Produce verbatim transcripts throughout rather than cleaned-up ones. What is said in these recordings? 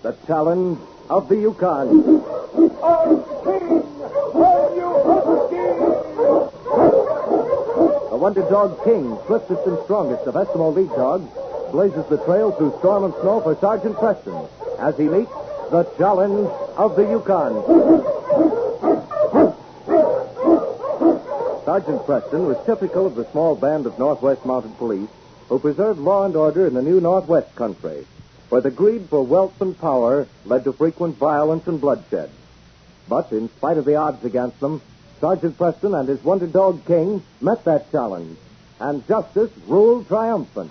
The challenge of the Yukon. The Wonder Dog King, swiftest and strongest of Eskimo lead dogs, blazes the trail through storm and snow for Sergeant Preston as he meets the challenge of the Yukon. Sergeant Preston was typical of the small band of Northwest Mounted Police who preserved law and order in the new Northwest country, where the greed for wealth and power led to frequent violence and bloodshed. But in spite of the odds against them, Sergeant Preston and his Wonder Dog King met that challenge, and justice ruled triumphant.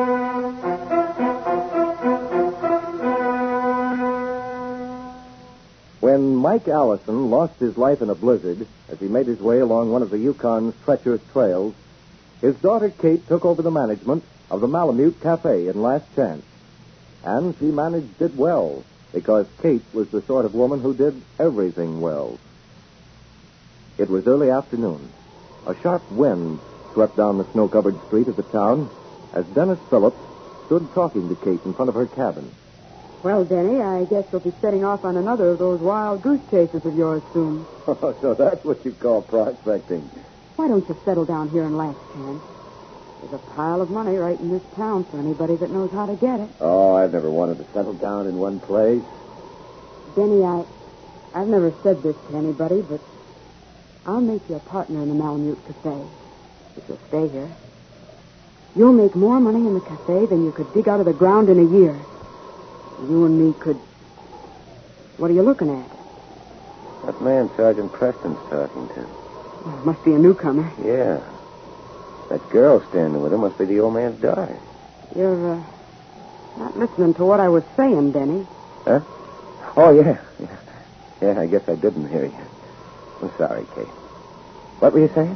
When Mike Allison lost his life in a blizzard as he made his way along one of the Yukon's treacherous trails, his daughter Kate took over the management of the Malamute Cafe in Last Chance. And she managed it well, because Kate was the sort of woman who did everything well. It was early afternoon. A sharp wind swept down the snow-covered street of the town as Dennis Phillips stood talking to Kate in front of her cabin. Well, Denny, I guess you'll be setting off on another of those wild goose chases of yours soon. Oh, so that's what you call prospecting. Why don't you settle down here in Last Chance? There's a pile of money right in this town for anybody that knows how to get it. Oh, I've never wanted to settle down in one place. Denny, I, I've never said this to anybody, but I'll make you a partner in the Malamute Cafe if you'll stay here. You'll make more money in the cafe than you could dig out of the ground in a year. You and me could... What are you looking at? That man Sergeant Preston's talking to. Oh, must be a newcomer. Yeah. That girl standing with him must be the old man's daughter. You're, uh, not listening to what I was saying, Denny. Huh? Oh, yeah. Yeah, yeah I guess I didn't hear you. I'm sorry, Kate. What were you saying?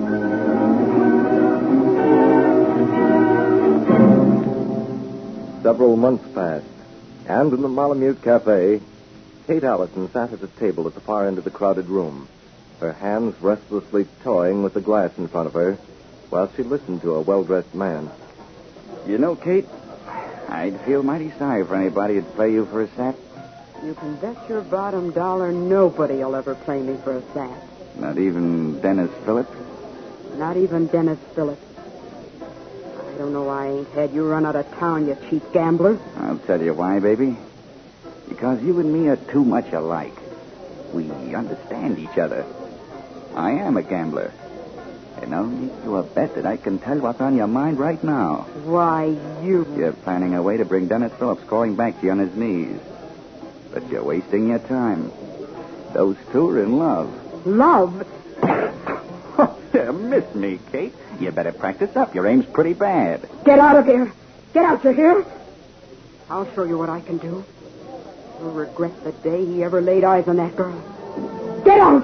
Several months passed, and in the Malamute Cafe, Kate Allison sat at a table at the far end of the crowded room, her hands restlessly toying with the glass in front of her, while she listened to a well-dressed man. You know, Kate, I'd feel mighty sorry for anybody who'd play you for a sap. You can bet your bottom dollar nobody'll ever play me for a sap. Not even Dennis Phillips? Not even Dennis Phillips. I don't know why I ain't had you run out of town, you cheap gambler. I'll tell you why, baby. Because you and me are too much alike. We understand each other. I am a gambler. And I'll make you a bet that I can tell what's on your mind right now. Why, you... You're planning a way to bring Dennis Phillips crawling back to you on his knees. But you're wasting your time. Those two are in love. Love? Oh, you missed me, Kate. You better practice up. Your aim's pretty bad. Get out of here. Get out, you hear? I'll show you what I can do. You'll regret the day he ever laid eyes on that girl. Get out!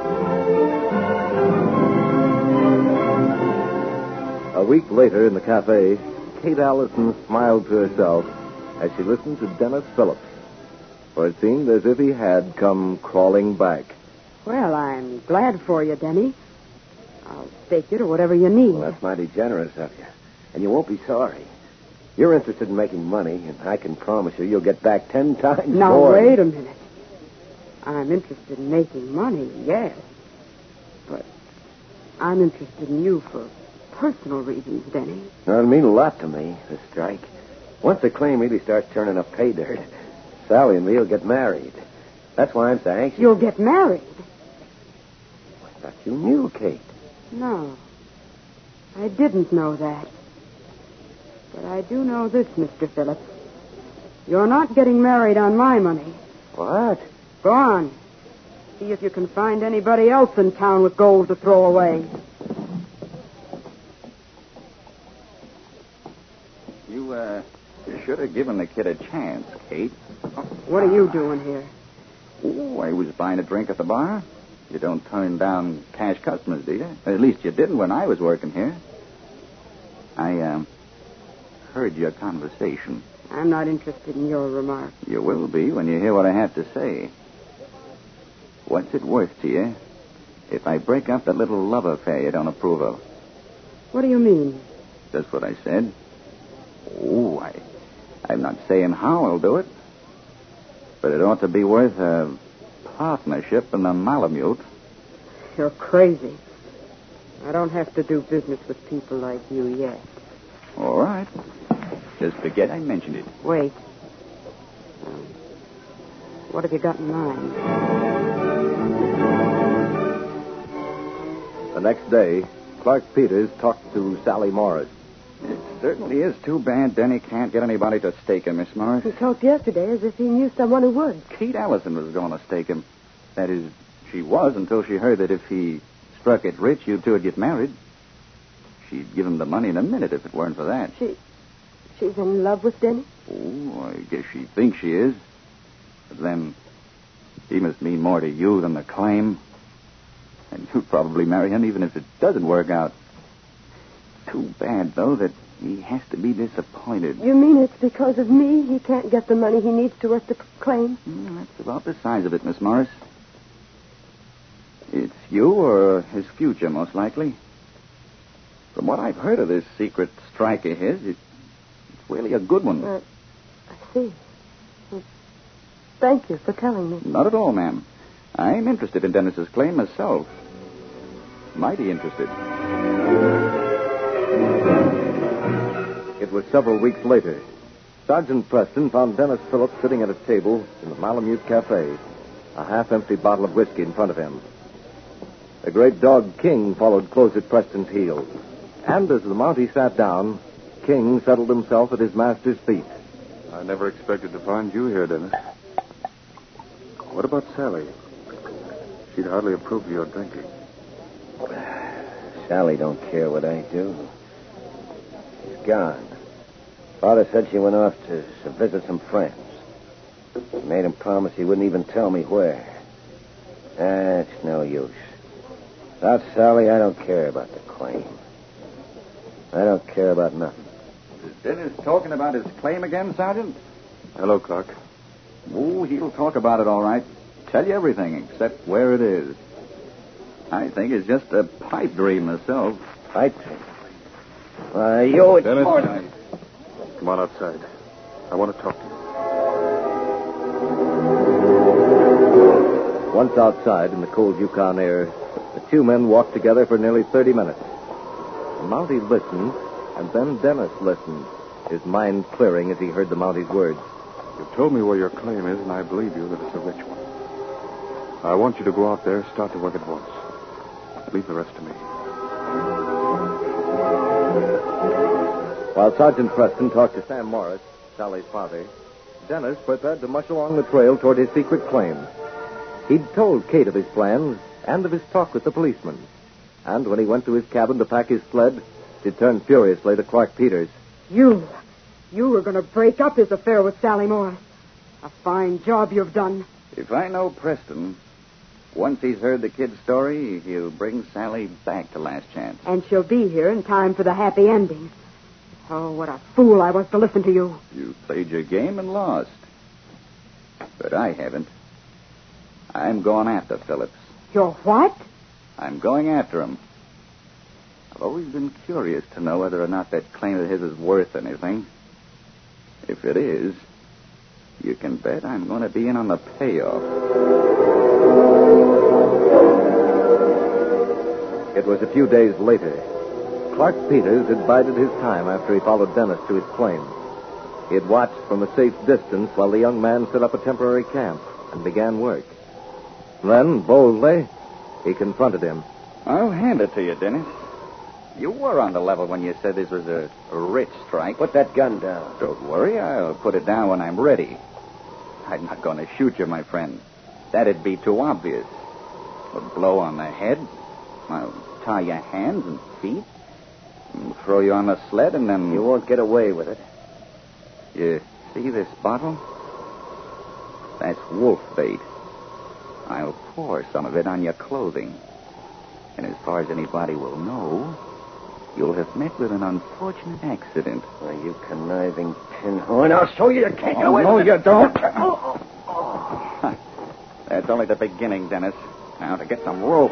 A week later in the cafe, Kate Allison smiled to herself as she listened to Dennis Phillips. For it seemed as if he had come crawling back. Well, I'm glad for you, Denny. I'll stake you to whatever you need. Well, that's mighty generous of you. And you won't be sorry. You're interested in making money, and I can promise you you'll get back ten times now, more. Now, wait a minute. I'm interested in making money, yes. But I'm interested in you for personal reasons, Denny. Well, it'll mean a lot to me, this strike. Once the claim really starts turning up pay dirt, Sally and me will get married. That's why I'm so anxious. You'll get married? I thought you knew, Kate. No. I didn't know that. But I do know this, Mister Phillips. You're not getting married on my money. What? Go on. See if you can find anybody else in town with gold to throw away. You, uh, should have given the kid a chance, Kate. What are you doing here? Oh, I was buying a drink at the bar. You don't turn down cash customers, do you? At least you didn't when I was working here. I, um, heard your conversation. I'm not interested in your remarks. You will be when you hear what I have to say. What's it worth to you if I break up that little love affair you don't approve of? What do you mean? That's what I said. Oh, I, I'm not saying how I'll do it. But it ought to be worth a partnership in the Malamute. You're crazy. I don't have to do business with people like you yet. All right. Just forget I mentioned it. Wait. Um, what have you got in mind? The next day, Clark Peters talked to Sally Morris. It certainly is too bad Denny can't get anybody to stake him, Miss Morris. He talked yesterday as if he knew someone who would. Kate Allison was going to stake him. That is, she was until she heard that if he struck it rich, you two would get married. She'd give him the money in a minute if it weren't for that. She... She's in love with Denny? Oh, I guess she thinks she is. But then, he must mean more to you than the claim. And you'd probably marry him even if it doesn't work out. Too bad, though, that he has to be disappointed. You mean it's because of me he can't get the money he needs to work the claim? Mm, that's about the size of it, Miss Morris. It's you or his future, most likely. From what I've heard of this secret strike of his, it, it's really a good one. Uh, I see. Well, thank you for telling me. Not at all, ma'am. I'm interested in Dennis's claim myself. Mighty interested. It was several weeks later. Sergeant Preston found Dennis Phillips sitting at a table in the Malamute Cafe, a half-empty bottle of whiskey in front of him. The great dog King followed close at Preston's heels. And as the Mountie sat down, King settled himself at his master's feet. I never expected to find you here, Dennis. What about Sally? She'd hardly approve of your drinking. Sally don't care what I do. She's gone. Father said she went off to, to visit some friends. She made him promise he wouldn't even tell me where. That's no use. Without Sally, I don't care about the claim. I don't care about nothing. Is Dennis talking about his claim again, Sergeant? Hello, Clark. Oh, he'll talk about it all right. Tell you everything except where it is. I think it's just a pipe dream myself. Pipe dream? Why, you... Dennis, more... I... come on outside. I want to talk to you. Once outside in the cold Yukon air, the two men walked together for nearly thirty minutes. The Mountie listened, and then Dennis listened, his mind clearing as he heard the Mountie's words. You've told me where your claim is, and I believe you that it's a rich one. I want you to go out there, start to work at once. Leave the rest to me. While Sergeant Preston talked to Sam Morris, Sally's father, Dennis prepared to mush along the trail toward his secret claim. He'd told Kate of his plans and of his talk with the policeman. And when he went to his cabin to pack his sled, he turned furiously to Clark Peters. You... You were going to break up his affair with Sally Morris. A fine job you've done. If I know Preston, once he's heard the kid's story, he'll bring Sally back to Last Chance. And she'll be here in time for the happy ending. Oh, what a fool I was to listen to you. You played your game and lost. But I haven't. I'm going after Phillips. You're what? I'm going after him. I've always been curious to know whether or not that claim of his is worth anything. If it is, you can bet I'm going to be in on the payoff. It was a few days later. Clark Peters had bided his time after he followed Dennis to his claim. He had watched from a safe distance while the young man set up a temporary camp and began work. Then, boldly, he confronted him. I'll hand it to you, Dennis. You were on the level when you said this was a, a rich strike. Put that gun down. Don't worry, I'll put it down when I'm ready. I'm not going to shoot you, my friend. That'd be too obvious. A blow on the head. I'll tie your hands and feet. And throw you on the sled and then... You won't get away with it. You see this bottle? That's wolf bait. I'll pour some of it on your clothing. And as far as anybody will know, you'll have met with an unfortunate accident. Why, you conniving pinhorn, I'll show you you can't get Oh, away no, with you it. don't. Oh, oh, oh. That's only the beginning, Dennis. Now to get some rope.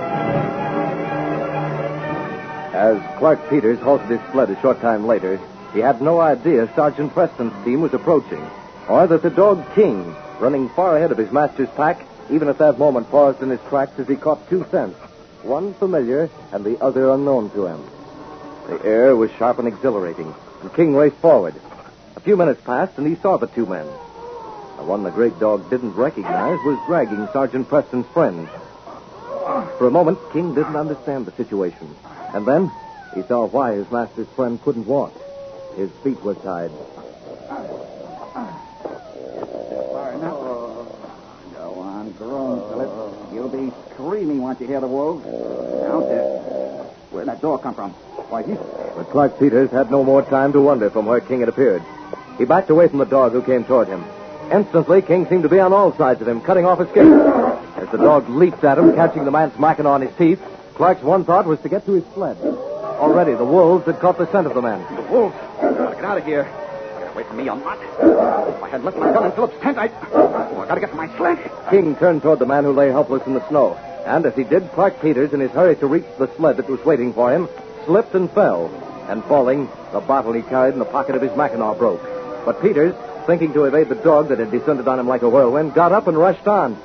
As Clark Peters halted his sled a short time later, He had no idea Sergeant Preston's team was approaching, or that the dog King, running far ahead of his master's pack, even at that moment paused in his tracks as he caught two scents, one familiar and the other unknown to him. The air was sharp and exhilarating, and King raced forward. A few minutes passed, and he saw the two men. The one the great dog didn't recognize was dragging Sergeant Preston's friend. For a moment, King didn't understand the situation. And then he saw why his master's friend couldn't walk. His feet were tied. Far enough. Go on, groan, Philip. You'll be screaming once you hear the wolves. Out there. Where'd that door come from? Why, he's... But Clark Peters had no more time to wonder from where King had appeared. He backed away from the dog who came toward him. Instantly, King seemed to be on all sides of him, cutting off escape. As the dog leaped at him, catching the man's mackinaw on his teeth, Clark's one thought was to get to his sled. Already, the wolves had caught the scent of the man. The wolves! Gotta get out of here. Get away from me, you mutt. If I had left my gun in Philip's tent, I'd... Oh, I gotta get to my sled. King turned toward the man who lay helpless in the snow. And as he did, Clark Peters, in his hurry to reach the sled that was waiting for him, slipped and fell. And falling, the bottle he carried in the pocket of his mackinaw broke. But Peters, thinking to evade the dog that had descended on him like a whirlwind, got up and rushed on.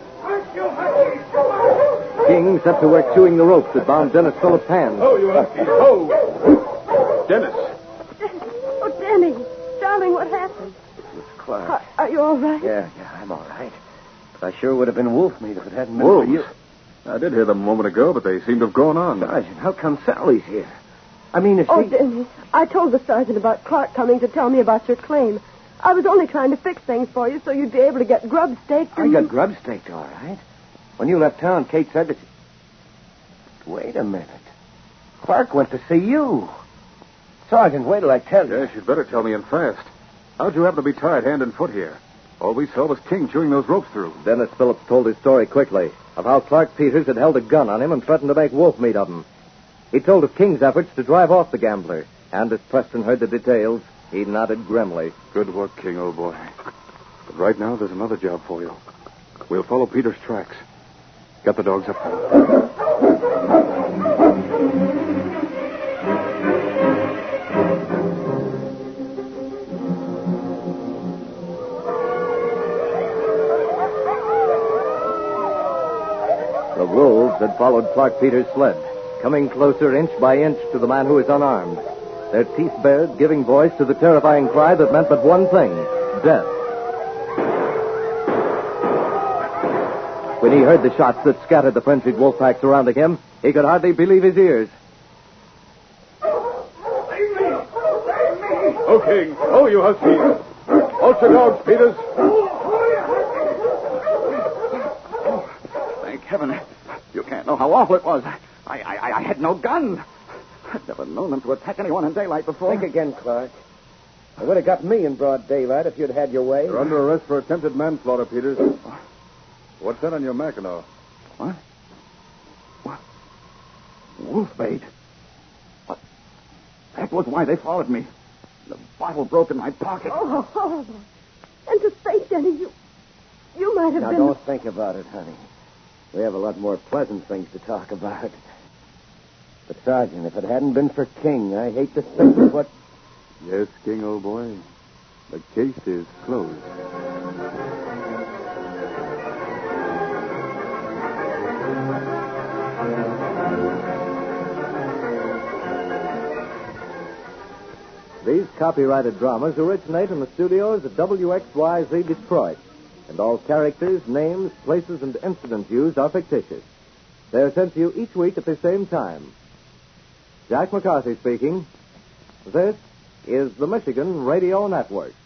King set to work chewing the ropes that bound Dennis Phillips' hands. Oh, you husky. Oh! Dennis. Oh, Denny. Darling, what happened? It's Clark. Are, are you all right? Yeah, yeah, I'm all right. But I sure would have been wolf meat if it hadn't been Wolves? for you. I did hear them a moment ago, but they seem to have gone on. Sergeant, how come Sally's here? I mean, if Oh, she... Denny, I told the sergeant about Clark coming to tell me about your claim. I was only trying to fix things for you so you'd be able to get grub staked. I got grub staked, all right. When you left town, Kate said that... Wait a minute. Clark went to see you. Sergeant, wait till I tell you. Yes, you'd better tell me and fast. How'd you happen to be tied hand and foot here? All we saw was King chewing those ropes through. Dennis Phillips told his story quickly of how Clark Peters had held a gun on him and threatened to make wolf meat of him. He told of King's efforts to drive off the gambler, and as Preston heard the details, he nodded grimly. Good work, King, old boy. But right now, there's another job for you. We'll follow Peter's tracks. Get the dogs up now. The wolves had followed Clark Peters' sled, coming closer inch by inch to the man who was unarmed, their teeth bared, giving voice to the terrifying cry that meant but one thing, death. When he heard the shots that scattered the frenzied wolf pack surrounding him, he could hardly believe his ears. Oh, King. Oh, you husky. Out your dogs, Peters. Thank heaven. You can't know how awful it was. I, I, I had no gun. I'd never known them to attack anyone in daylight before. Think again, Clark. It would have got me in broad daylight if you'd had your way. You're under arrest for attempted manslaughter, Peters. What's that on your mackinaw? What? What? Wolf bait. What? That was why they followed me. The bottle broke in my pocket. Oh, horrible. And to think, Denny, you... You might have Now, been... don't think about it, honey. We have a lot more pleasant things to talk about. But, Sergeant, if it hadn't been for King, I hate to think of what... Yes, King, old boy. The case is closed. These copyrighted dramas originate in the studios of W X Y Z Detroit, and all characters, names, places, and incidents used are fictitious. They're sent to you each week at the same time. Jack McCarthy speaking. This is the Michigan Radio Network.